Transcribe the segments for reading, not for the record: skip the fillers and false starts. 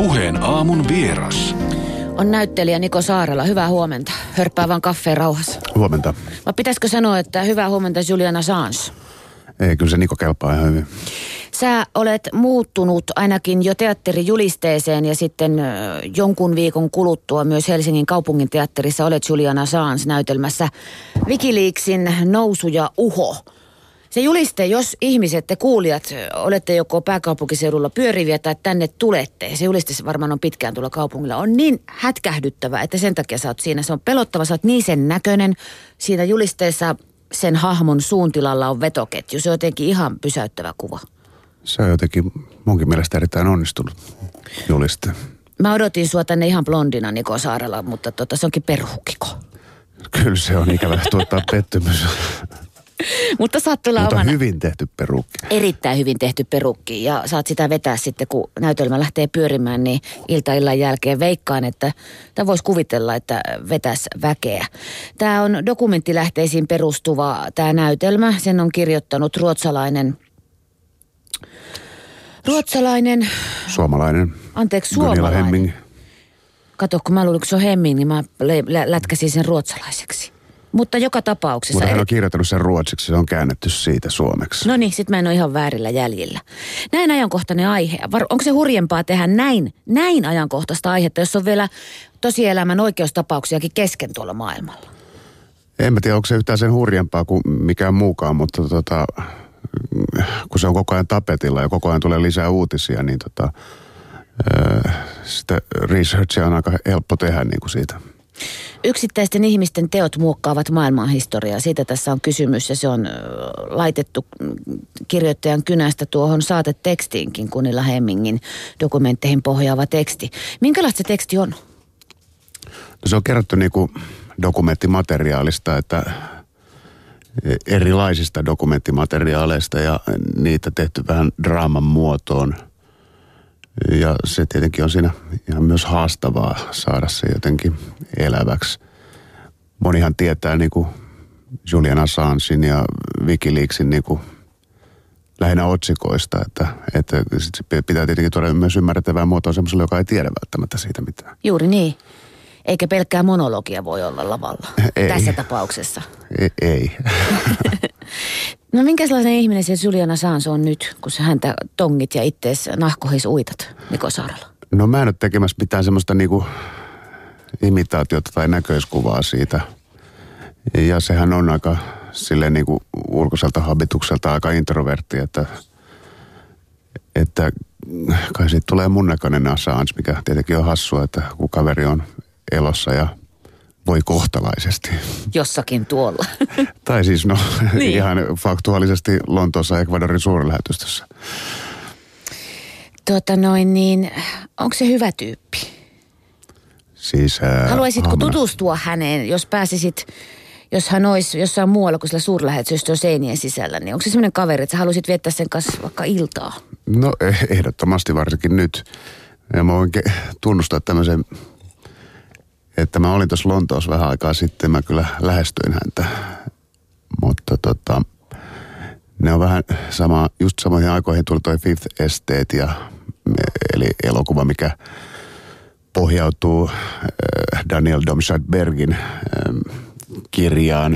Puheen aamun vieras. On näyttelijä Niko Saarela. Hyvää huomenta. Hörppää vaan kaffeen rauhassa. Huomenta. Vai pitäisikö sanoa, että hyvää huomenta Julian Assange? Ei, kyllä se Niko kelpaa ihan hyvin. Sä olet muuttunut ainakin jo teatterijulisteeseen ja sitten jonkun viikon kuluttua myös Helsingin kaupungin teatterissa olet Julian Assange näytelmässä WikiLeaksin Nousu ja Uho. Se juliste, jos ihmiset, te kuulijat, olette joko pääkaupunkiseudulla pyöriviä tai tänne tulette, se juliste varmaan on pitkään tuolla kaupungilla, on niin hätkähdyttävä, että sen takia sä oot siinä. Se on pelottava, sä oot niin sen näköinen. Siinä julisteessa sen hahmon suuntilalla on vetoketju. Se on jotenkin ihan pysäyttävä kuva. Se on jotenkin munkin mielestä erittäin onnistunut juliste. Mä odotin sua tänne ihan blondina, Niko Saarela, mutta se onkin perhukiko. Kyllä se on ikävä tuottaa pettymys. Mutta saat tulla Mutta omana. hyvin tehty perukki. Erittäin hyvin tehty perukki ja saat sitä vetää sitten, kun näytelmä lähtee pyörimään, niin illan jälkeen veikkaan, että tämä voisi kuvitella, että vetäisi väkeä. Tämä on dokumenttilähteisiin perustuva tämä näytelmä. Sen on kirjoittanut ruotsalainen. Suomalainen. Anteeksi, Gunilla suomalainen. Hemming. Kato, kun mä luulin, kun se on Hemming, niin mä lätkäsin sen ruotsalaiseksi. Mutta joka tapauksessa. Mutta hän on kirjoittanut sen ruotsiksi, se on käännetty siitä suomeksi. No niin, sit mä en ole ihan väärillä jäljillä. Näin ajankohtainen aihe. Onko se hurjempaa tehdä näin ajankohtaista aihetta, jos on vielä tosielämän oikeustapauksiakin kesken tuolla maailmalla? En mä tiedä, onko se yhtään sen hurjempaa kuin mikään muukaan, mutta kun se on koko ajan tapetilla ja koko ajan tulee lisää uutisia, niin sitä researchia on aika helppo tehdä niin kuin siitä. Yksittäisten ihmisten teot muokkaavat maailmanhistoriaa. Siitä tässä on kysymys ja se on laitettu kirjoittajan kynästä tuohon saatetekstiinkin, Gunilla Hemmingin dokumentteihin pohjaava teksti. Minkälaista se teksti on? No se on kerrottu niin kuin dokumenttimateriaalista, että erilaisista dokumenttimateriaaleista ja niitä tehty vähän draaman muotoon. Ja se tietenkin on siinä ihan myös haastavaa saada se jotenkin eläväksi. Monihan tietää niin kuin Julian Assangen ja WikiLeaksin niin kuin lähinnä otsikoista, että se pitää tietenkin tuoda myös ymmärrettävää muotoa semmoiselle, joka ei tiedä välttämättä siitä mitään. Juuri niin. Eikä pelkkää monologia voi olla lavalla tässä tapauksessa. Ei. No minkälainen ihminen se Julian Assange on nyt, kun sä häntä tongit ja ittees nahkohis uitat, Niko Saarela? No mä en ole tekemässä mitään semmoista niinku imitaatiota tai näköiskuvaa siitä. Ja sehän on aika silleen niinku ulkoiselta habitukselta aika introvertti, että kai siitä tulee mun näköinen Assange, mikä tietenkin on hassua, että kun kaveri on elossa ja voi kohtalaisesti. Jossakin tuolla. Tai siis niin. Ihan faktuaalisesti Lontoossa Ecuadorin suurlähetystössä. Onko se hyvä tyyppi? Siis haluaisitko tutustua häneen, jos hän olisi jossain muualla kuin sillä suurlähetystö seinien sisällä, niin onko se sellainen kaveri, että sä haluaisit viettää sen kanssa vaikka iltaa? No ehdottomasti varsinkin nyt. Ja mä voin tunnustaa tämmöisen, että mä olin tuossa Lontoossa vähän aikaa sitten, mä kyllä lähestyin häntä. Mutta ne on vähän just samoihin aikoihin tuli toi Fifth Estate, eli elokuva, mikä pohjautuu Daniel Domscheit-Bergin kirjaan,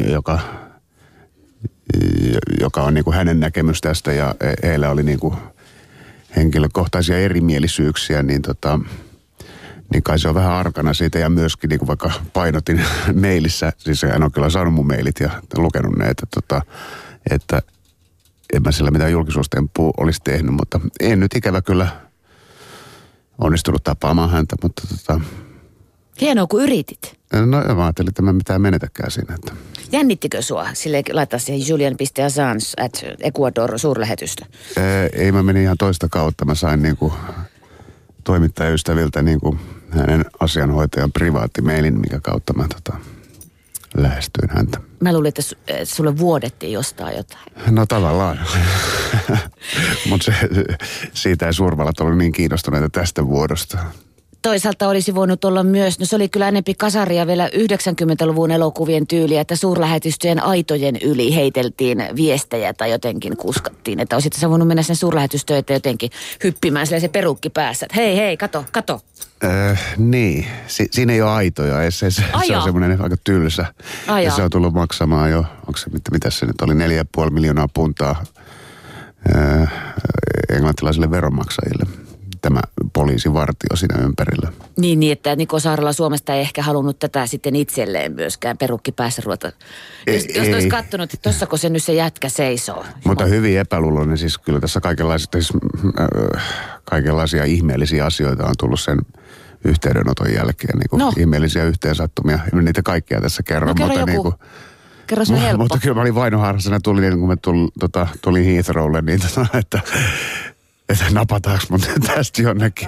joka on niinku hänen näkemys tästä, ja heillä oli niinku henkilökohtaisia erimielisyyksiä, niin kai se on vähän arkana siitä, ja myöskin niin kuin vaikka painotin mailissa, siis hän on kyllä saanut mun mailit ja lukenut ne, että en mä sillä mitään julkisuustempua olisi tehnyt, mutta en nyt ikävä kyllä onnistunut tapaamaan häntä, mutta Hienoa, kun yritit. No mä ajattelin, että mä mitään menetäkään siinä. Että. Jännittikö sua sille laittaa siihen Julian.Assange@Ecuador suurlähetystö? Ei, mä menin ihan toista kautta. Mä sain niinku toimittajaystäviltä niinku hänen asianhoitajan privaattimailin, mikä kautta mä lähestyin häntä. Mä luulin, että sulle vuodettiin jostain jotain. No tavallaan. Mutta siitä ei suurvallat ollut niin kiinnostuneita tästä vuodosta. toisaalta olisi voinut olla myös, no se oli kyllä enempi kasaria vielä 90-luvun elokuvien tyyliä, että suurlähetystöjen aitojen yli heiteltiin viestejä tai jotenkin kuskattiin. Että olisit sä voinut mennä sen suurlähetystöön jotenkin hyppimään se perukki päässä. Että hei, kato. Niin, siinä ei ole aitoja. Se on semmoinen aika tylsä. Ja se on tullut maksamaan jo, onko se, mitä se nyt oli, 4,5 miljoonaa puntaa englantilaisille veronmaksajille. Tämä poliisivartio siinä ympärillä. Niin, että Niko Saarela Suomesta ei ehkä halunnut tätä sitten itselleen myöskään perukki päässä ruveta. Jos olisi katsonut, että tossako se nyt se jätkä seisoo. Mutta hyvin epäluuloinen, siis kyllä tässä kaikenlaisia ihmeellisiä asioita on tullut sen yhteydenoton jälkeen. Ihmeellisiä yhteensattumia. En niitä kaikkia tässä kerro. No kerro joku. Kerro se helppo. Mutta kyllä mä olin vainoharrasena, kun mä tulin Heathrowlle, niin että napataanko mun tästä jonnekin.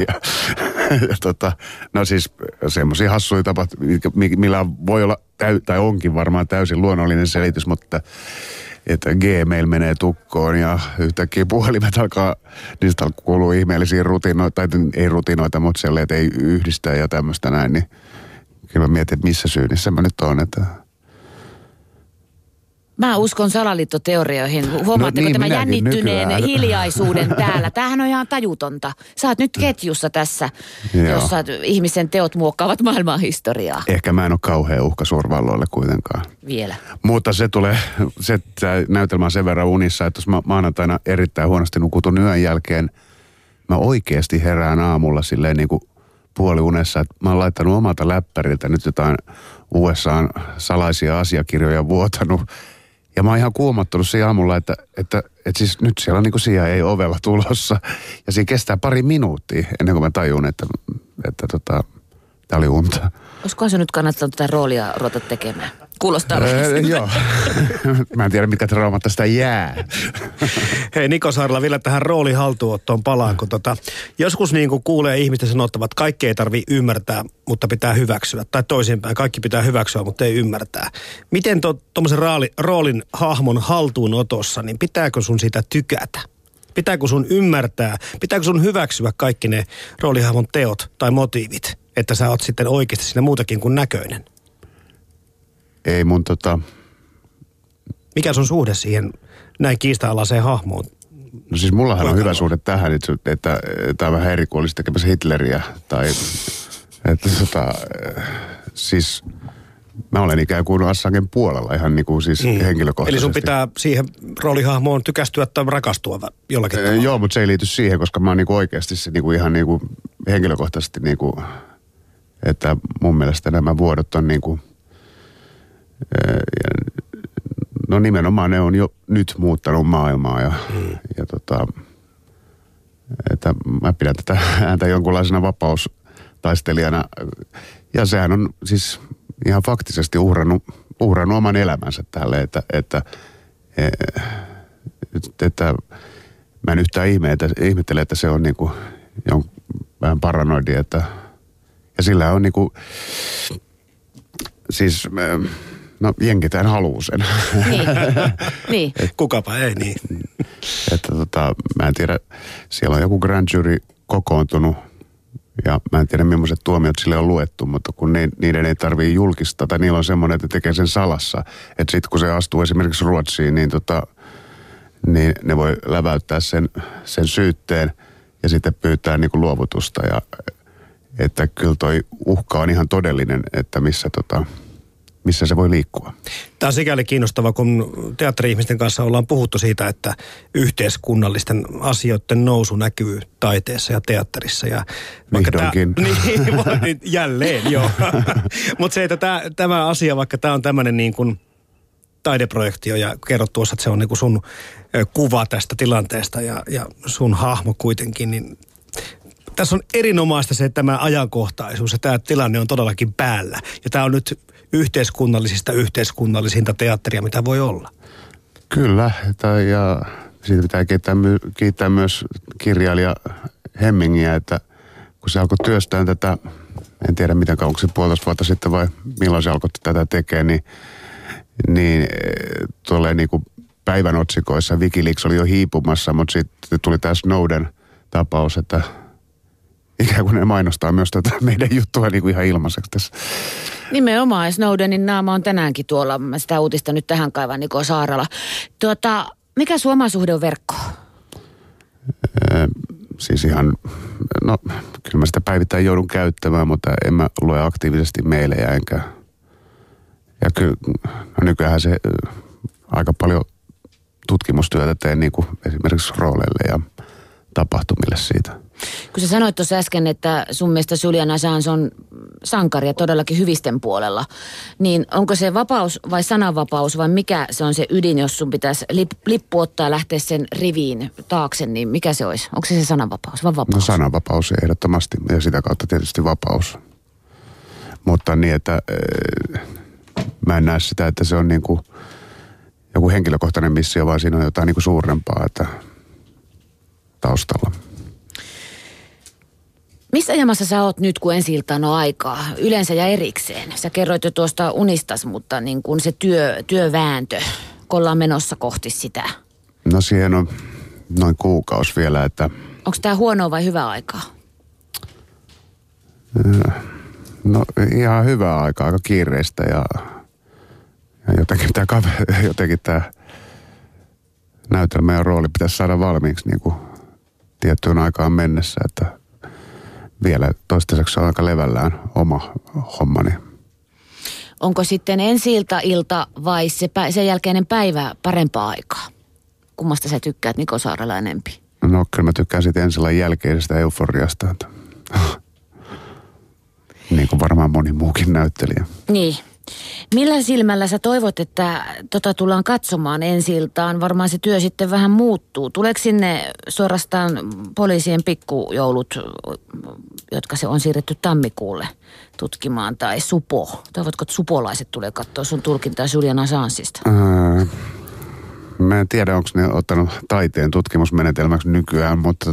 No siis semmoisia hassuja tapat, millä voi olla, tai onkin varmaan täysin luonnollinen selitys, mutta että Gmail menee tukkoon ja yhtäkkiä puhelimet alkaa, niistä kuuluu ihmeellisiä rutinoita, tai ei rutinoita, mutta sellainen, että ei yhdistää ja tämmöistä näin, niin kyllä mä mietin, että missä syynissä mä nyt on, että... Mä uskon salaliittoteorioihin. Huomaatteko tämän jännittyneen hiljaisuuden täällä? Tämähän on ihan tajutonta. Sä oot nyt ketjussa tässä, jossa ihmisen teot muokkaavat maailman historiaa. Ehkä mä en ole kauhean uhka suurvalloille kuitenkaan. Vielä. Mutta se näytelmä on sen verran unissa, että jos mä maanantaina erittäin huonosti nukutun yön jälkeen, mä oikeasti herään aamulla silleen niin kuin puoliunessa, että mä oon laittanut omalta läppäriltä nyt jotain USA:n salaisia asiakirjoja vuotanut. Ja mä oon ihan kuumottunut siinä aamulla, että siis nyt siellä on niin kuin CIA ei ovella tulossa. Ja siinä kestää pari minuuttia ennen kuin mä tajun, että tää oli unta. Olisikohan se nyt kannattanut tätä roolia ruveta tekemään? Kuulostaa joo. Mä en tiedä, mitkä traumat tästä jää. Hei Niko Saarela, vielä tähän roolin haltuunottoon palaan, kun joskus niin kuin kuulee ihmisten sanottavat, että kaikki ei tarvitse ymmärtää, mutta pitää hyväksyä. Tai toisinpäin, kaikki pitää hyväksyä, mutta ei ymmärtää. Miten tuommoisen roolin hahmon haltuunotossa, niin pitääkö sun sitä tykätä? Pitääkö sun ymmärtää, pitääkö sun hyväksyä kaikki ne roolihahmon teot tai motiivit, että sä oot sitten oikeasti siinä muutakin kuin näköinen? Ei mun Mikä sun suhde siihen näin kiista-alaiseen hahmoon? No siis mullahan on hyvä suhde tähän, että tämä on vähän eri kuin olisi tekemässä Hitleriä. Tai että siis mä olen ikään kuin Assangen puolella ihan niin kuin siis henkilökohtaisesti. Eli sun pitää siihen roolihahmoon tykästyä tai rakastua jollakin tavalla? Joo, mutta se ei liity siihen, koska mä oon niin kuin oikeasti se niin kuin ihan niin kuin henkilökohtaisesti niin kuin, että mun mielestä nämä vuodot on niin kuin no nimenomaan ne on jo nyt muuttanut maailmaa ja että mä pidän tätä ääntä jonkunlaisena vapaustaistelijana ja sehän on siis ihan faktisesti uhrannut oman elämänsä tälle, että mä en yhtään ihmettele, että se on niinku vähän paranoidi, että ja sillä on niinku siis jenkitään haluu sen. Niin. Kukapa ei niin. Että mä en tiedä, siellä on joku grand jury kokoontunut ja mä en tiedä millaiset tuomiot sille on luettu, mutta kun niiden ei tarvitse julkistaa, tai niillä on semmoinen, että tekee sen salassa, että sitten kun se astuu esimerkiksi Ruotsiin, niin ne voi läväyttää sen syytteen ja sitten pyytää niinku luovutusta ja että kyllä toi uhka on ihan todellinen, että missä se voi liikkua. Tämä on sikäli kiinnostava, kun teatteri-ihmisten kanssa ollaan puhuttu siitä, että yhteiskunnallisten asioiden nousu näkyy taiteessa ja teatterissa. Ja vihdoinkin. Niin, jälleen, joo. Mutta se, että tämä asia, vaikka tämä on tämmöinen niin kuin taideprojekti ja kerrot tuossa, että se on niin kuin sun kuva tästä tilanteesta ja sun hahmo kuitenkin, niin tässä on erinomaista se, että tämä ajankohtaisuus ja tämä tilanne on todellakin päällä. Ja tämä on nyt yhteiskunnallisinta teatteria, mitä voi olla. Kyllä, ja siitä pitää kiittää myös kirjailija Hemmingiä, että kun se alkoi työstää tätä, en tiedä miten kauan, se 1,5 vuotta sitten vai milloin se alkoi tätä tekemään, niin tulee niin kuin päivän otsikoissa WikiLeaks oli jo hiipumassa, mutta sitten tuli tämä Snowden-tapaus, että ikään kuin ne mainostaa myös tätä meidän juttua niin kuin ihan ilmaiseksi tässä. Nimenomaan, Snowdenin naama on tänäänkin tuolla. Mä sitä uutista nyt tähän kaivan Niko Saarala. Mikä sun oma suhde on verkkoon? Siis ihan, no kyllä mä sitä päivittäin joudun käyttämään, mutta en mä lue aktiivisesti mailejä enkä. Ja kyllä, no nykyäänhän se aika paljon tutkimustyötä teen niin kuin esimerkiksi rooleille ja tapahtumille siitä. Kun sä sanoit tuossa äsken, että sun mielestä Julian Assange on sankari ja todellakin hyvisten puolella, niin onko se vapaus vai sananvapaus vai mikä se on se ydin, jos sun pitäisi lippu ottaa ja lähteä sen riviin taakse, niin mikä se olisi? Onko se sananvapaus vai vapaus? No sananvapaus ehdottomasti ja sitä kautta tietysti vapaus. Mutta niin, että mä en näe sitä, että se on niin kuin joku henkilökohtainen missio, vaan siinä on jotain niin kuin suurempaa että taustalla. Missä jamassa sä oot nyt, kun ensi-iltaan on aikaa? Yleensä ja erikseen. Sä kerroit jo tuosta unistas, mutta niin kuin se työvääntö, kun ollaan menossa kohti sitä. No siihen on noin kuukausi vielä, että... Onko tää huonoa vai hyvää aikaa? No ihan hyvää aikaa, aika kiireistä ja jotenkin tää näytelmä ja rooli pitäisi saada valmiiksi niin kuin tiettyyn aikaan mennessä, että vielä toistaiseksi on aika levällään oma hommani. Onko sitten ensi-ilta vai sen jälkeinen päivä parempaa aikaa? Kummasta sä tykkäät Niko Saarala enempi? No kyllä mä tykkään sitten ensi-illan jälkeisestä euforiasta. Niin kuin varmaan moni muukin näyttelijä. Niin. Millä silmällä sä toivot, että tullaan katsomaan ensi-iltaan? Varmaan se työ sitten vähän muuttuu. Tuleeko sinne suorastaan poliisien pikkujoulut, jotka se on siirretty tammikuulle tutkimaan, tai Supo? Toivotko, että supolaiset tulee katsoa sun tulkintaa Julian Assangesta? Mä en tiedä, onko ne ottanut taiteen tutkimusmenetelmäksi nykyään, mutta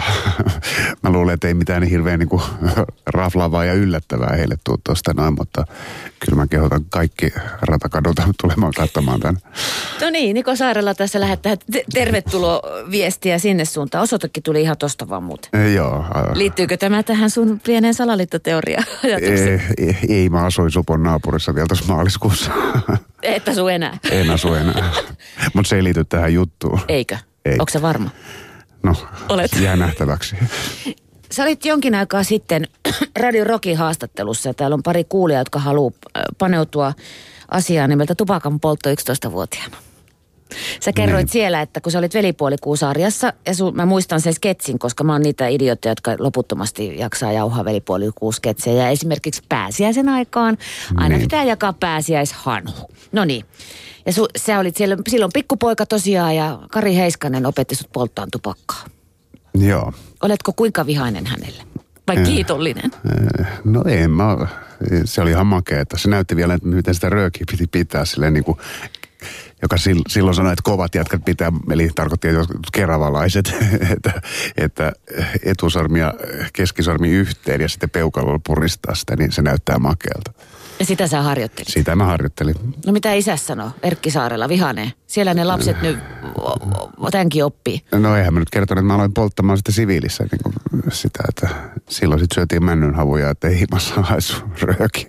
mä luulen, että ei mitään niin hirveän niin kuin raflaavaa ja yllättävää heille tuu tuosta noin, mutta kyllä mä kehotan kaikki ratakadulta tulemaan katsomaan tämän. No niin, Niko Saarala tässä lähettää tervetuloa viestiä sinne suuntaan. Osoitekin tuli ihan tosta vaan muuten. Joo. Liittyykö tämä tähän sun pieneen salaliittoteoria-ajatukseen? Ei, mä asuin Supon naapurissa vielä tuossa maaliskuussa. Et asu enää? En asu enää, mutta se ei liity tähän juttuun. Eikö? Onko se varma? No, olet. Jää nähtäväksi. Sä olit jonkin aikaa sitten Radio Rockin haastattelussa. Täällä on pari kuulijaa, jotka haluaa paneutua asiaan nimeltä tupakan poltto 11-vuotiaana. Sä kerroit siellä, että kun sä olit Velipuolikuusarjassa, ja mä muistan sen sketsin, koska mä oon niitä idiootteja, jotka loputtomasti jaksaa jauhaa Velipuolikuusketsejä. Ja esimerkiksi pääsiäisen aikaan aina pitää jakaa pääsiäishanu. No niin. Ja sä olit siellä, silloin pikkupoika tosiaan, ja Kari Heiskanen opetti sut polttaan tupakkaa. Joo. Oletko kuinka vihainen hänelle? Vai kiitollinen? No en mä, se oli ihan makeeta. Se näytti vielä, että miten sitä röökiä piti pitää silleen niin kuin, joka silloin sanoi, että kovat jätkät pitää, eli tarkoitti keravalaiset, että etusarmi ja keskisormi yhteen ja sitten peukalolla puristaa sitä, niin se näyttää makealta. Ja sitä sä harjoittelit? Sitä mä harjoittelin. No mitä isä sanoo? Erkki Saarella, vihaneen. Siellä ne lapset nyt tämänkin oppii. No eihän mä nyt kertonut, että mä aloin polttamaan sitä siviilissä niin kuin sitä, että silloin sitten syötiin männynhavuja, että ei himassa haisu rööki.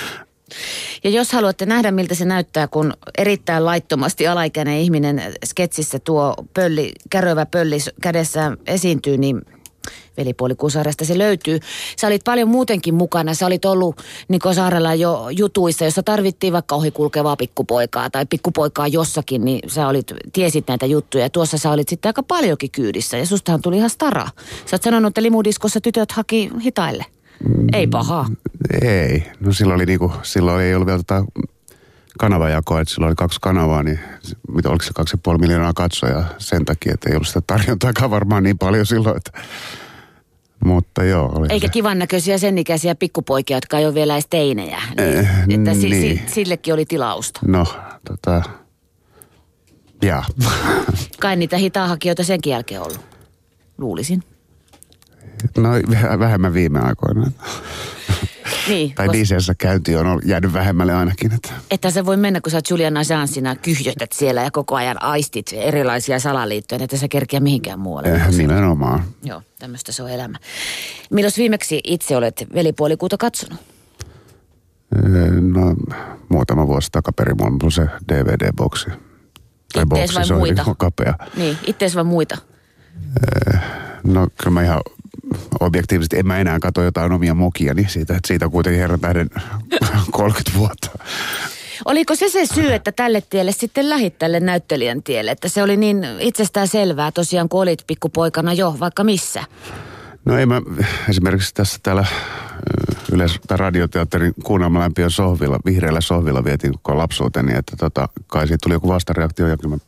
Ja jos haluatte nähdä, miltä se näyttää, kun erittäin laittomasti alaikäinen ihminen sketsissä tuo käröivä pölli kädessään esiintyy, niin Velipuolikuusarjasta se löytyy. Sä olit paljon muutenkin mukana. Sä olit ollut Niko Saarella jo jutuissa, jossa tarvittiin vaikka ohikulkevaa pikkupoikaa tai pikkupoikaa jossakin, niin sä tiesit näitä juttuja. Ja tuossa sä olit sitten aika paljonkin kyydissä ja sustahan tuli ihan stara. Sä oot sanonut, että limudiskossa tytöt haki hitaille. Ei pahaa. Ei. No silloin ei ollut vielä kanavajakoa, että silloin oli 2 kanavaa, niin oliko se 2,5 miljoonaa katsojaa sen takia, että ei ollut sitä tarjontaakaan varmaan niin paljon silloin, että... Mutta joo. Oli eikä se. kivan näköisiä sen ikäisiä pikkupoikia, jotka ei ole vielä edes teinejä. Että niin. Sillekin oli tilausta. No, jaa. Kai niitä hitaahakijoita senkin jälkeen ollut, luulisin. No vähemmän viime aikoina. Niin, tai DJ:ssä käynti on jäänyt vähemmälle ainakin. Että se voi mennä, kun sä oot Julian Assangeina, kyhjötät siellä ja koko ajan aistit erilaisia salaliittoja, että sä kerkiä mihinkään muualle. Nimenomaan. Joo, tämmöistä se on elämä. Milloin viimeksi itse olet Velipuolikuuta katsonut? No, muutama vuosi takaperin mulla on se DVD-boksi. Tai Ittees vai se muita? On kapea. Niin, ittees vai muita? No kyllä mä ihan objektiivisesti en mä enää katso jotain omia mokiani siitä, että siitä on kuitenkin herran tähden 30 vuotta. Oliko se syy, että tälle tielle sitten lähit tälle näyttelijän tielle? Että se oli niin itsestään selvää tosiaan, kun olit pikkupoikana jo vaikka missä? No ei mä esimerkiksi tässä täällä radioteatterin Kuunnelmalämpiön sohvilla, vihreällä sohvilla vietin koko lapsuuteni, että kai siitä tuli joku vastareaktio ja kyllä mä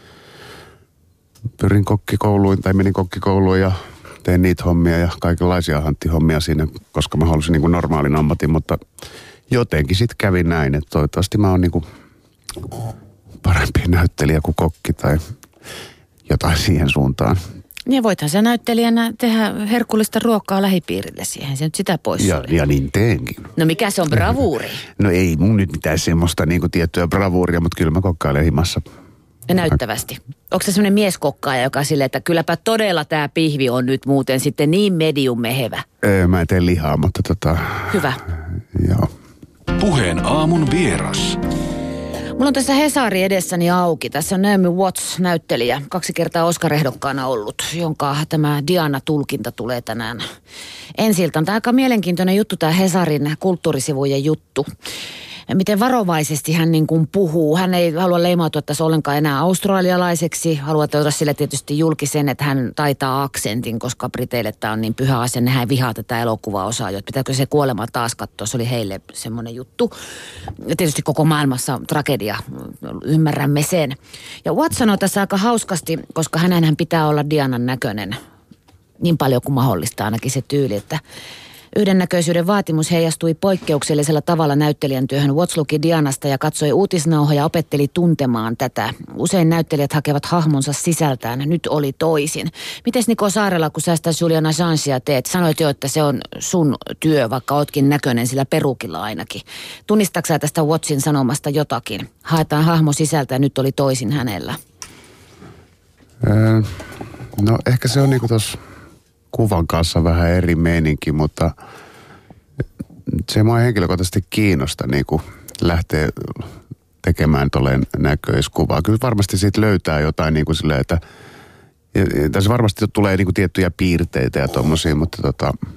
pyrin kokkikouluun tai menin kokkikouluun ja tein niitä hommia ja kaikenlaisia hanttihommia siinä, koska mä halusin niin kuin normaalin ammatin, mutta jotenkin sitten kävi näin, että toivottavasti mä oon niin kuin parempi näyttelijä kuin kokki tai jotain siihen suuntaan. Ja voithan sä näyttelijänä tehdä herkullista ruokaa lähipiirille, siihen se nyt sitä pois ja niin teenkin. No mikä se on bravuuri? No ei mun nyt mitään semmoista niin kuin tiettyä bravuuria, mutta kyllä mä kokkailen himassa. Ja näyttävästi. Onko se semmoinen mieskokkaaja, joka silleen, että kylläpä todella tämä pihvi on nyt muuten sitten niin medium mehevä? Mä en tee lihaa, mutta Hyvä. Joo. Puheen aamun vieras. Mulla on tässä Hesari edessäni auki. Tässä on Naomi Watts, näyttelijä, 2 kertaa Oscar-ehdokkaana ollut, jonka tämä Diana-tulkinta tulee tänään ensi-iltaan. Tämä on aika mielenkiintoinen juttu, tämä Hesarin kulttuurisivujen juttu. Miten varovaisesti hän niin kuin puhuu. Hän ei halua leimautua tässä ollenkaan enää australialaiseksi. Haluaa tuoda sille tietysti julkisen, että hän taitaa aksentin, koska Briteille tämä on niin pyhä asia. Nehän vihaa tätä elokuvaosaa, että pitääkö se kuolema taas katsoa. Se oli heille semmoinen juttu. Ja tietysti koko maailmassa tragedia, ymmärrämme sen. Ja Watt sanoo tässä aika hauskasti, koska hänenhän pitää olla Dianan näköinen niin paljon kuin mahdollista ainakin se tyyli, että yhdennäköisyyden vaatimus heijastui poikkeuksellisella tavalla näyttelijän työhön. Watts luki Dianasta ja katsoi uutisnauhoja ja opetteli tuntemaan tätä. Usein näyttelijät hakevat hahmonsa sisältään. Nyt oli toisin. Mites Niko Saarela, kun sä sitä Julian Assangea teet? Sanoit jo, että se on sun työ, vaikka ootkin näköinen sillä perukilla ainakin. Tunnistatko sä tästä Wattsin sanomasta jotakin? Haetaan hahmo sisältä ja nyt oli toisin hänellä. No ehkä se on niinku tossa kuvan kanssa vähän eri meininki, mutta se mua henkilökohtaisesti kiinnosta niin kuin lähtee tekemään tolleen näköiskuvaa. Kyllä varmasti siitä löytää jotain niin kuin silleen, että tässä varmasti tulee niin kuin tiettyjä piirteitä ja tommosia, mutta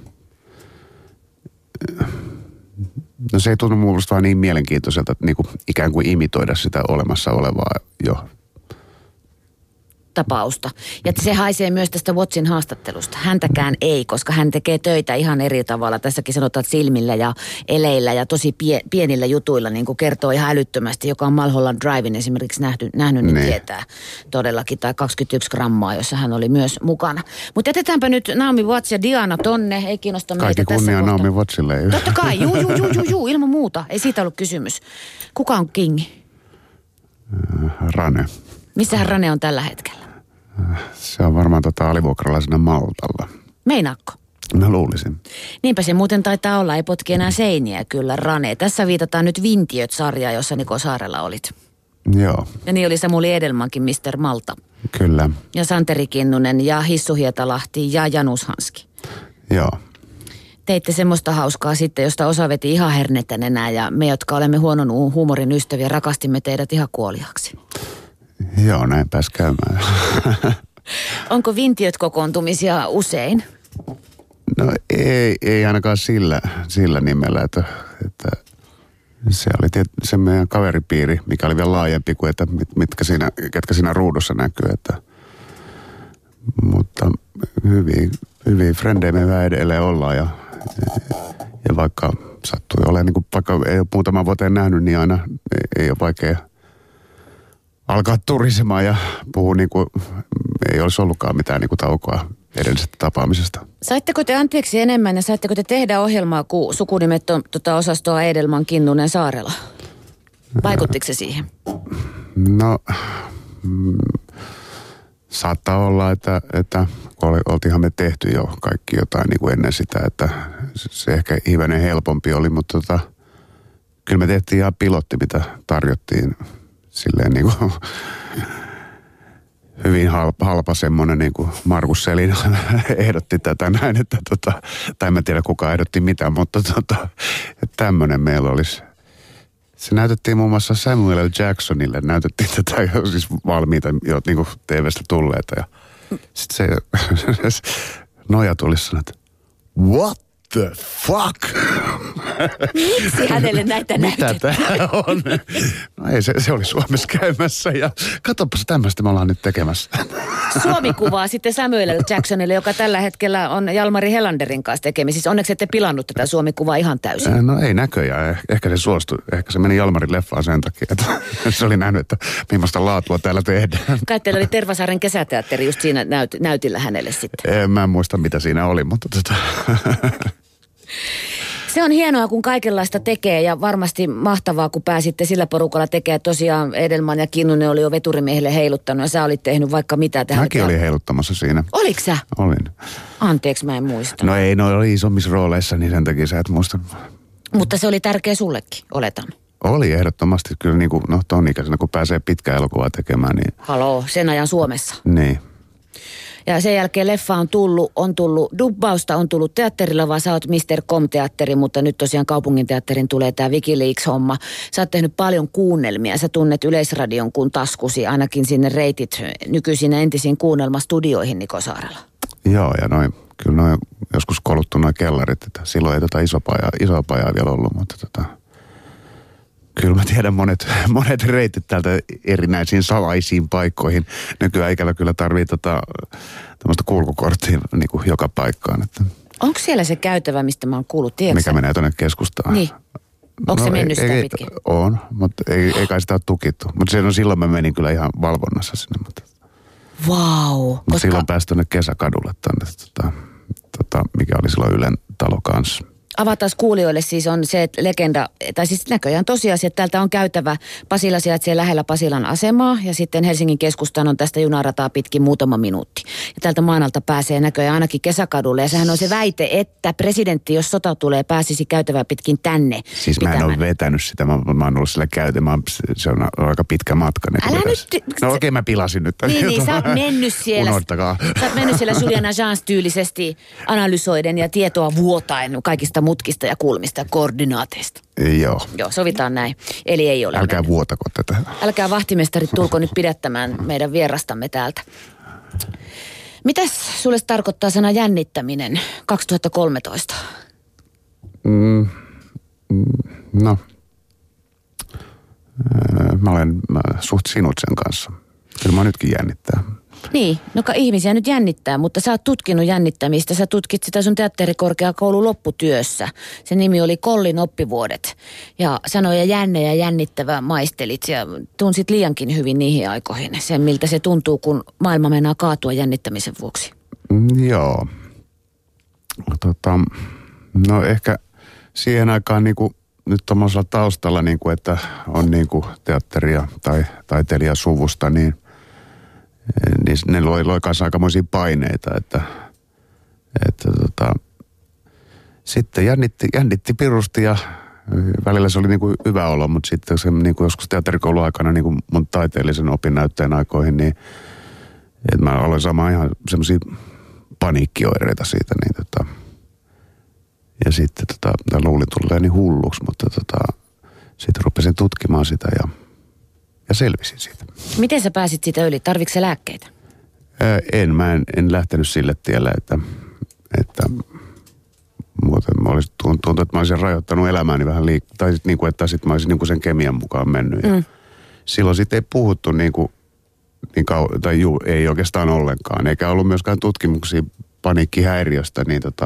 no se ei tunnu mun mielestä vaan niin mielenkiintoiselta, että niin kuin ikään kuin imitoida sitä olemassa olevaa jo tapausta. Ja se haisee myös tästä Wattsin haastattelusta. Häntäkään ei, koska hän tekee töitä ihan eri tavalla. Tässäkin sanotaan silmillä ja eleillä ja tosi pienillä jutuilla, niin kuin kertoo ihan älyttömästi, joka on Mulholland Driven esimerkiksi nähnyt niin tietää todellakin, tai 21 grammaa, jossa hän oli myös mukana. Mutta jätetäänpä nyt Naomi Watts ja Diana tonne, ei kiinnosta meitä kaikki tässä kunnia Naomi Wattsille. Totta kai, juu, ilman muuta. Ei siitä ollut kysymys. Kuka on kingi? Rane. Missähän Rane on tällä hetkellä? Se on varmaan alivuokralaisena Maltalla. Meinaatko? Mä luulisin. Niinpä se muuten taitaa olla, ei potki enää seiniä kyllä, Rane. Tässä viitataan nyt Vintiöt-sarjaa, jossa Niko Saarella olit. Joo. Ja niin oli Samuli Edelmankin Mr. Malta. Kyllä. Ja Santeri Kinnunen ja Hissu Hietalahti ja Janus Hanski. Joo. Teitte semmoista hauskaa sitten, josta osa veti ihan hernettä nenää ja me, jotka olemme huonon huumorin ystäviä, rakastimme teidät ihan kuoliaksi. Joo, näin pääsi käymään. Onko Vintiöt kokoontumisia usein? No ei ainakaan sillä nimellä, että se oli se meidän kaveripiiri, mikä oli vielä laajempi kuin, että ketkä siinä ruudussa näkyy. Mutta hyviä frendejä me vähän edelleen ollaan ja vaikka sattui olemaan, niin vaikka ei ole muutaman vuoteen nähnyt, niin aina ei ole vaikea alkaa turisemaan ja puhua niin kuin ei olisi ollutkaan mitään niin kuin taukoa edellisestä tapaamisesta. Saitteko te anteeksi enemmän ja saitteko te tehdä ohjelmaa, kun sukunimet on osastoa Edelman, Kinnunen, Saarela? Vaikuttiko se siihen? No, saattaa olla, että oltiinhan me tehty jo kaikki jotain niin kuin ennen sitä, että se ehkä hivenen helpompi oli, mutta kyllä me tehtiin ihan pilotti, mitä tarjottiin silleen niin kuin hyvin halpa semmoinen, niin kuin Markus Selin ehdotti tätä näin, että tai en tiedä kuka ehdotti mitään, mutta tämmöinen meillä olisi. Se näytettiin muun muassa Samuel L. Jacksonille, näytettiin tätä siis valmiita jo niin kuin TV:stä tulleita ja sitten se Noja tuli sanoa, että what the fuck? Miksi hänelle näitä näytettiin? Mitä tää on? No ei, se oli Suomessa käymässä ja katsopas tämmöistä me ollaan nyt tekemässä. Suomi-kuvaa sitten Samuel L. Jacksonille, joka tällä hetkellä on Jalmari Helanderin kanssa tekemisissä. Onneksi ette pilannut tätä Suomi-kuvaa ihan täysin. No ei näköjään. Ehkä se suostui. Ehkä se meni Jalmarin leffaan sen takia, että se oli nähnyt, että millaista laatua täällä tehdään. Kai teillä oli Tervasaaren kesäteatteri just siinä näytillä hänelle sitten. Mä en muista, mitä siinä oli, mutta Se on hienoa, kun kaikenlaista tekee ja varmasti mahtavaa, kun pääsitte sillä porukalla tekemään. Tosiaan Edelman ja Kinnunen oli jo veturimiehelle heiluttanut ja sä olit tehnyt vaikka mitä tähän. Mäkin olin heiluttamassa siinä. Oliks sä? Olin. Anteeksi, mä en muista. No ei, oli isommissa rooleissa, niin sen takia sä et muista. Mutta se oli tärkeä sullekin, oletan. Oli ehdottomasti. Kyllä niin kuin, ton ikäisenä, kun pääsee pitkää elokuvaa tekemään, niin... Haloo, sen ajan Suomessa. Niin. Ja sen jälkeen leffa on tullut dubbausta, on tullut teatterilla, vaan sä oot Mr. Com-teatteri, mutta nyt tosiaan kaupunginteatterin tulee tää WikiLeaks-homma. Sä oot tehnyt paljon kuunnelmia, sä tunnet Yleisradion kuin taskusi, ainakin sinne reitit nykyisin entisiin kuunnelmastudioihin Niko Saarela. Joo, ja kyllä joskus koluttu noi kellarit, että silloin ei isoa pajaa vielä ollut, mutta kyllä mä tiedän monet reitit täältä erinäisiin salaisiin paikkoihin. Nykyään ikävä kyllä tarvii tämmöistä kulkukorttia niin kuin joka paikkaan. Että. Onko siellä se käytävä, mistä mä oon kuullut, tiedätkö? Mikä menee tuonne keskustaan? Niin. Onko se mennyt sitä pitkin? On, mutta ei kai sitä ole tukittu. Mutta silloin mä menin kyllä ihan valvonnassa sinne. Vau. Mutta silloin pääsi tuonne Kesäkadulle tuonne, mikä oli silloin Ylen talo kanssa. Avataan kuulijoille siis on se, että legenda, tai siis näköjään tosiasia, että täältä on käytävä. Pasila sijaitsee lähellä Pasilan asemaa ja sitten Helsingin keskustaan on tästä junarataa pitkin muutama minuutti. Ja täältä Maanalta pääsee näköjään ainakin Kesäkadulle ja sehän on se väite, että presidentti, jos sota tulee, pääsisi käytävää pitkin tänne. Siis mä en ole vetänyt sitä, mä oon ollut sillä käytämään, se on aika pitkä matka. Älä nyt... No okei, mä pilasin nyt. Niin, sä oot mennyt siellä. Unohtakaa. Sä oot mennyt siellä Julian Assange-tyylisesti analysoiden ja tietoa vuotaen kaikista mutkista ja kulmista ja koordinaateista. Joo. Joo, sovitaan näin. Eli ei ole. Älkää vuotako tätä. Älkää vahtimestarit tulko nyt pidättämään meidän vierastamme täältä. Mitäs sulle tarkoittaa sana jännittäminen 2013? No, mä olen suht sinut sen kanssa. Kyllä mä nytkin jännittää. Niin, no ihmisiä nyt jännittää, mutta sä oot tutkinut jännittämistä. Sä tutkit sitä sun teatterikorkeakoulun lopputyössä. Se nimi oli Kollin oppivuodet. Ja sanoja jänne ja jännittävä maistelit ja tunsit liiankin hyvin niihin aikoihin. Sen miltä se tuntuu, kun maailma mennään kaatua jännittämisen vuoksi. Joo. No ehkä siihen aikaan niinku, nyt tuommoisella taustalla, niinku, että on niinku teatteria tai taiteilijasuvusta, niin ne loi kanssa aikamoisia paineita, että sitten jännitti pirusti ja välillä se oli niinku hyvä olo, mutta sitten se niinku joskus teatterikoulun aikana niinku mun taiteellisen opinnäytteen aikoihin, niin että mä aloin saamaan ihan semmoisia paniikkioireita siitä, niin ja sitten luulin tulleeni hulluksi, mutta sitten rupesin tutkimaan sitä ja selvisin siitä. Miten sä pääsit siitä yli? Tarvitsetko sä lääkkeitä? En lähtenyt sille tielle, että muuten olisi tuntunut, että mä olisin rajoittanut elämääni vähän tai sitten niin kuin, että sit mä olisin niin kuin sen kemian mukaan mennyt. Silloin sitten ei puhuttu ei oikeastaan ollenkaan, eikä ollut myöskään tutkimuksia paniikkihäiriöstä,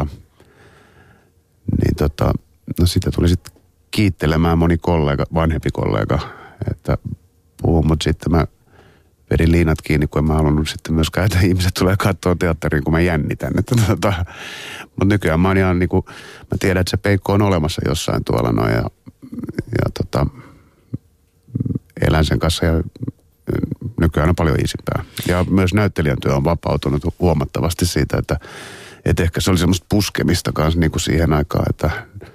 no sitä tuli sitten kiittelemään moni vanhempi kollega, että puhun, mutta sitten mä vedin liinat kiinni, kun en mä halunnut sitten myöskään, että ihmiset tulee katsoa teatteriin, kun mä jännitän. Mutta nykyään mä oon ihan niinku, mä tiedän, että se peikko on olemassa jossain tuolla elän sen kanssa ja nykyään on paljon easympää. Ja myös näyttelijän työ on vapautunut huomattavasti siitä, että ehkä se oli semmoista puskemista kanssa niin kuin siihen aikaan, että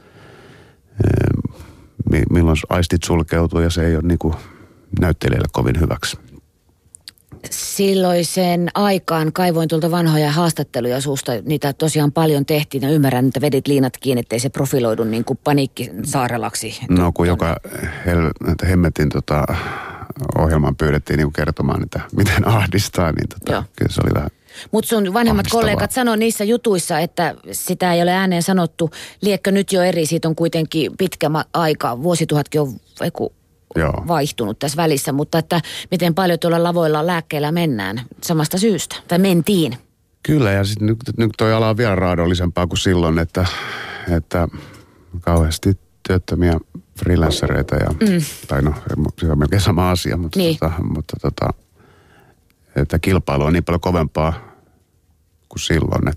milloin aistit sulkeutuu ja se ei ole niin kuin näyttelijälle kovin hyväksi. Silloiseen aikaan kaivoin tuolta vanhoja haastatteluja suusta, niitä tosiaan paljon tehtiin ja ymmärrän, että vedit liinat kiinni, ettei se profiloidu niin kuin Paniikkisaarelaksi. No kun joka hemmetin ohjelmaan pyydettiin niin kuin kertomaan, että miten ahdistaa, niin kyllä se oli vähän mutta sun vanhemmat kollegat sanoi niissä jutuissa, että sitä ei ole ääneen sanottu. Liekkö nyt jo eri, siitä on kuitenkin pitkä aika, vuosituhatkin on vaihtunut tässä välissä, mutta että miten paljon tuolla lavoilla lääkkeellä mennään samasta syystä, tai mentiin. Kyllä, ja sitten nyt toi ala on vielä raadollisempaa kuin silloin, että kauheasti työttömiä freelancereita, tai no, se on melkein sama asia, mutta, niin. että kilpailu on niin paljon kovempaa kuin silloin,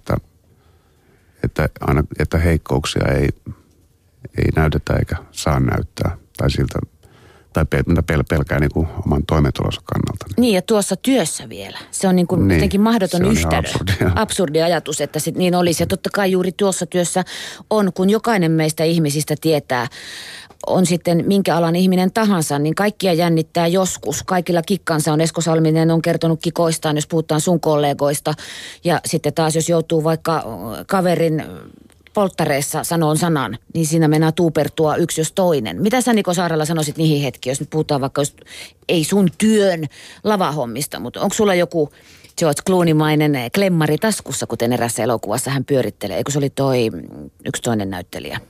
että heikkouksia ei näytetä eikä saa näyttää, tai siltä tai pelkää niin kuin oman toimeentulonsa kannalta. Niin ja tuossa työssä vielä. Se on niin kuin jotenkin mahdoton yhtälö. Absurdi ajatus, että sit niin olisi. Ja totta kai juuri tuossa työssä on, kun jokainen meistä ihmisistä tietää, on sitten minkä alan ihminen tahansa, niin kaikkia jännittää joskus. Kaikilla kikkansa on. Esko Salminen on kertonut kikoistaan, jos puhutaan sun kollegoista. Ja sitten taas, jos joutuu vaikka kaverin polttareissa sanoon sanan, niin siinä mennään tuupertua yksi jos toinen. Mitä sä Niko Saarella sanoisit niihin hetkiin, jos nyt puhutaan vaikka just, ei sun työn lavahommista, mutta onko sulla joku George Clooney-mainen klemmari taskussa, kuten erässä elokuvassa hän pyörittelee, eikö se oli yksi toinen näyttelijä?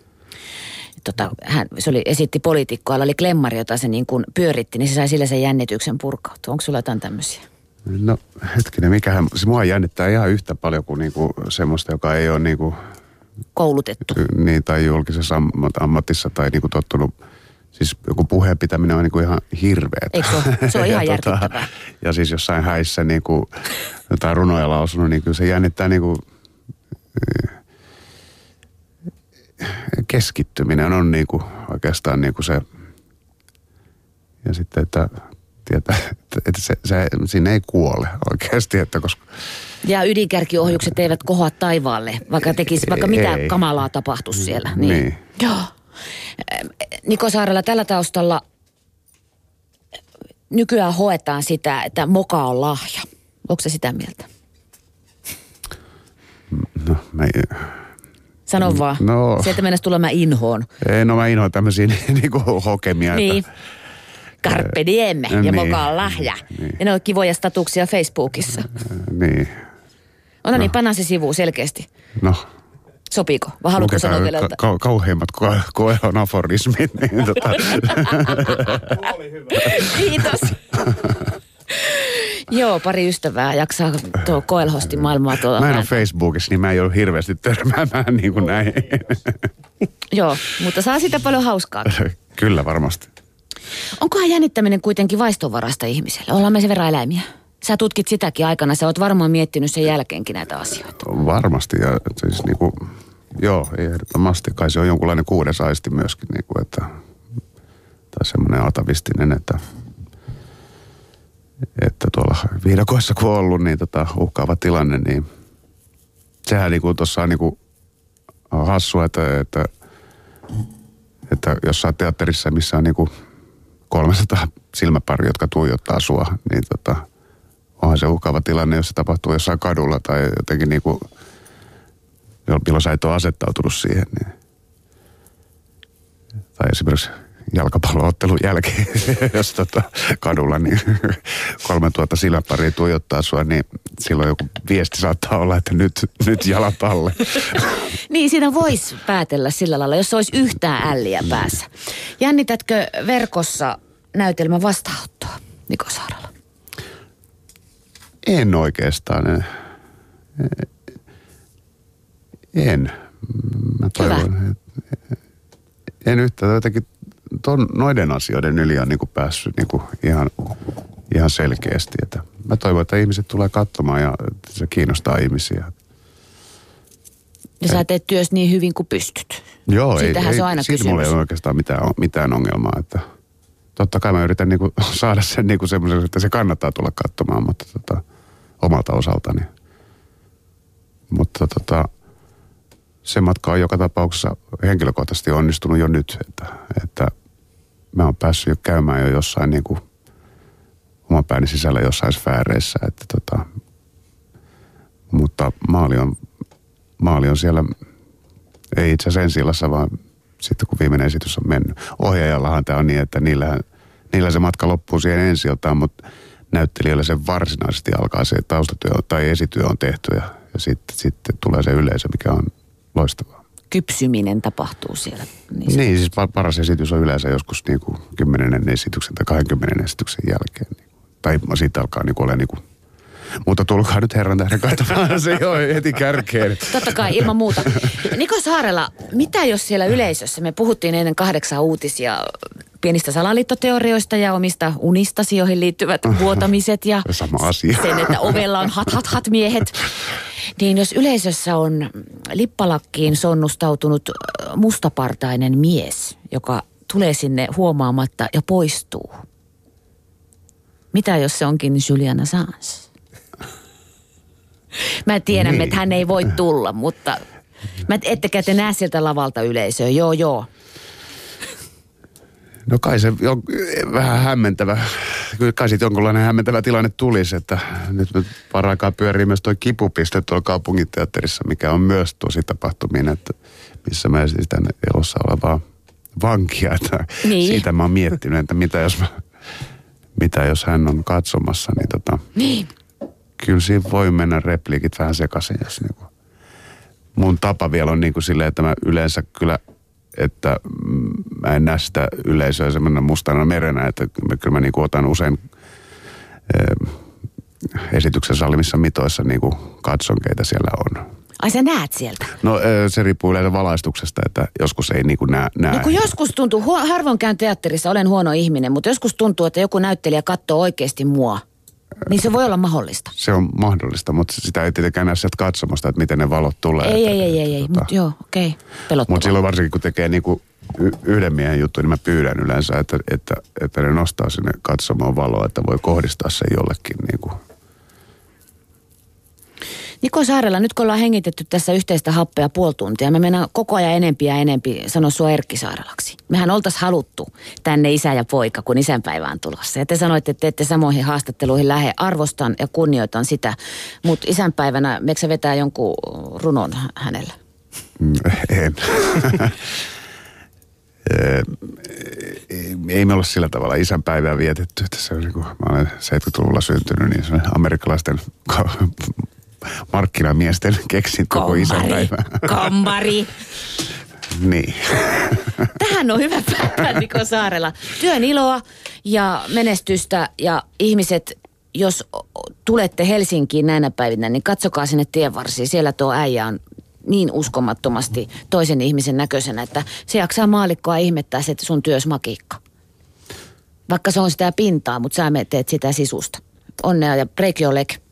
Se esitti poliitikkoa, oli klemmari, jota se niin kuin pyöritti, niin se sai sillä sen jännityksen purkautua. Onko sulla jotain tämmöisiä? No hetkinen, se mua jännittää ihan yhtä paljon kuin niinku semmoista, joka ei ole niinku koulutettu. Niin, tai julkisessa ammatissa tai niinku tottunut, siis joku puheen pitäminen on niinku ihan hirveetä. Eikö se? Se on ihan järkyttävää. Ja siis jossain häissä niinku jotain runoja lausunut, niin kyllä se jännittää niinku keskittyminen on niinku oikeastaan niinku se, ja sitten, että tietää, että se siinä ei kuole oikeasti, että koska ja ydinkärkiohjukset eivät kohoa taivaalle, vaikka mitä kamalaa tapahtuisi siellä. Niin. Joo. Niko Saarella, tällä taustalla nykyään hoetaan sitä, että moka on lahja. Onko se sitä mieltä? No, sano vaan. No. Sieltä mennessä tulee mä inhoon. Mä inhoon tämmöisiä niinku hokemia. Niin. Carpe diem ja moka on lahja. Niin. Ja ne on kivoja statuksia Facebookissa. Niin. No niin, pannaan se sivuun selkeästi. No. Sopiiko? Vai haluatko sanoa vielä? Kauheimmat koelon aforismit. Niin oli hyvä. Kiitos. Joo, pari ystävää jaksaa tuo Koelhosti maailmaa tuolla. Mä en ole Facebookissa, niin mä en joudu hirveästi törmäämään niin kuin näin. Joo, mutta saa sitä paljon hauskaa. Kyllä, varmasti. Onkohan jännittäminen kuitenkin vaistonvarasta ihmiselle? Ollaan me sen verran eläimiä. Sä tutkit sitäkin aikana, sä oot varmaan miettinyt sen jälkeenkin näitä asioita. Varmasti, ja siis niinku, joo, ehdottomasti. Kai se on jonkunlainen kuudes aisti myöskin, niinku, että, tai semmoinen atavistinen, että tuolla viidakoissa kun on ollut niin uhkaava tilanne, niin sehän niinku tuossa on niinku hassua, että jossain teatterissa, missä on niinku 300 silmäpari, jotka tuijottaa sua, niin onhan se uhkaava tilanne, jos se tapahtuu jossain kadulla tai jotenkin niinku, milloin sä et ole asettautunut siihen. Niin. Tai esimerkiksi jalkapalloottelun jälkeen, jos kadulla niin 3000 silmäparia tuijottaa sua, niin silloin joku viesti saattaa olla, että nyt jalat alle. Niin, siinä voisi päätellä sillä lailla, jos olisi yhtään älliä päässä. Jännitätkö verkossa näytelmän vastaanottoa, Niko Saarella? En oikeastaan. En. Mä toivon, en yhtään. Jotenkin noiden asioiden yli on niinku päässyt niinku ihan selkeästi. Että mä toivon, että ihmiset tulee katsomaan ja se kiinnostaa ihmisiä. Ja sä teet työssä niin hyvin kuin pystyt. Joo, siitähän se on aina siitä mulla ei ole oikeastaan mitään ongelmaa. Että totta kai mä yritän niinku saada sen niinku semmoisen, että se kannattaa tulla katsomaan, mutta omalta osaltani. Mutta se matka on joka tapauksessa henkilökohtaisesti onnistunut jo nyt, että mä oon päässyt jo käymään jo jossain niinku oman pääni sisällä jossain sfääreissä, että mutta maali on siellä, ei itse asiassa ensi-illassa, vaan sitten kun viimeinen esitys on mennyt. Ohjaajallahan tämä on niin, että niillä se matka loppuu siihen ensi-iltaan, mutta näyttelijöillä se varsinaisesti alkaa se taustatyö tai esityö on tehty ja sitten tulee se yleisö, mikä on loistavaa. Kypsyminen tapahtuu siellä. Niin, siis paras esitys on yleensä joskus niinku 10 esityksen tai 20 esityksen jälkeen. Tai siitä alkaa niinku olla niinku, mutta tulkaa nyt Herran tähden katsomaan, se jo heti kärkeen. Totta kai, ilman muuta. Niko Saarela, mitä jos siellä yleisössä, me puhuttiin ennen 8 uutisia pienistä salaliittoteorioista ja omista unistasi, joihin liittyvät vuotamiset ja sama asia. Sen, että ovella on hat miehet. Niin jos yleisössä on lippalakkiin sonnustautunut mustapartainen mies, joka tulee sinne huomaamatta ja poistuu. Mitä jos se onkin Julian Assange? Mä tiedän, niin, että hän ei voi tulla, mutta ettekä te näe sieltä lavalta yleisöä. Joo. No kai se on vähän hämmentävä. Kyllä kai siitä jonkunlainen hämmentävä tilanne tulisi, että nyt paraikaa pyörii myös toi kipupiste tuolla kaupunginteatterissa, mikä on myös tosi tapahtuminen, että missä mä esitän elossa olevaa vankia. Että niin. Siitä mä oon miettinyt, että mitä jos hän on katsomassa, niin kyllä siinä voi mennä repliikit vähän sekaisin, jos niinku. Mun tapa vielä on niinku silleen, että mä yleensä kyllä, että mä en näe sitä yleisöä semmoinen mustana merenä, että kyllä mä niinku otan usein esityksen sallimissa mitoissa niinku katson, keitä siellä on. Ai sä näet sieltä? No se riippuu yleensä valaistuksesta, että joskus ei niinku näe. No kun joskus tuntuu, harvoin käyn teatterissa, olen huono ihminen, mutta joskus tuntuu, että joku näyttelijä katsoo oikeasti mua. Niin se voi olla mahdollista. Se on mahdollista, mutta sitä ei tietenkään näe sieltä katsomasta, että miten ne valot tulee. Ei. Mutta joo, okei. Pelottavaa. Mutta silloin varsinkin, kun tekee niinku yhden miehen juttu, niin mä pyydän yleensä, että ne nostaa sinne katsomaan valoa, että voi kohdistaa sen jollekin niinku. Niko Saarela, nyt kun ollaan hengitetty tässä yhteistä happea puoli tuntia, me mennään koko ajan enempi ja enempi sanoa sua Erkki Saarelaksi. Mehän oltaisiin haluttu tänne isä ja poika, kun isänpäivä on tulossa. Ja te sanoitte, että ette samoihin haastatteluihin lähde. Arvostan ja kunnioitan sitä, mutta isänpäivänä, meikö sä vetää jonkun runon hänellä? En. Ei me olla sillä tavalla isänpäivää vietetty. Se on niin kuin, mä olen 70-luvulla syntynyt, niin se on amerikkalaisten markkinamiesten keksin koko isänpäivää. Kommari. Niin. Tähän on hyvä päättää, Niko Saarela. Työn iloa ja menestystä ja ihmiset, jos tulette Helsinkiin näinä päivinä, niin katsokaa sinne tienvarsiin. Siellä tuo äijä on niin uskomattomasti toisen ihmisen näköisenä, että se jaksaa maallikkoa ihmettää se sun työs makiikka. Vaikka se on sitä pintaa, mutta sä teet sitä sisusta. Onnea ja break your leg.